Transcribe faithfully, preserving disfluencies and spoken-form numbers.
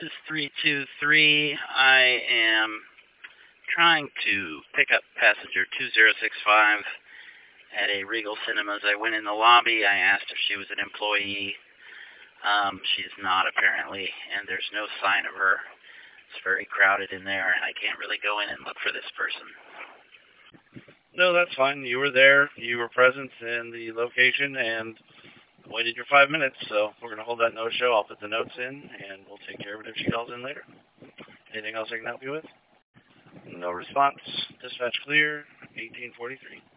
is three two three. I am trying to pick up passenger two zero six five at a Regal Cinemas. I went in the lobby. I asked if she was an employee. Um, she's not, apparently, and there's no sign of her. It's very crowded in there, and I can't really go in and look for this person. No, that's fine. You were there. You were present in the location and waited your five minutes. So we're going to hold that no-show. I'll put the notes in, and we'll take care of it if she calls in later. Anything else I can help you with? No response. Dispatch clear. eighteen forty-three.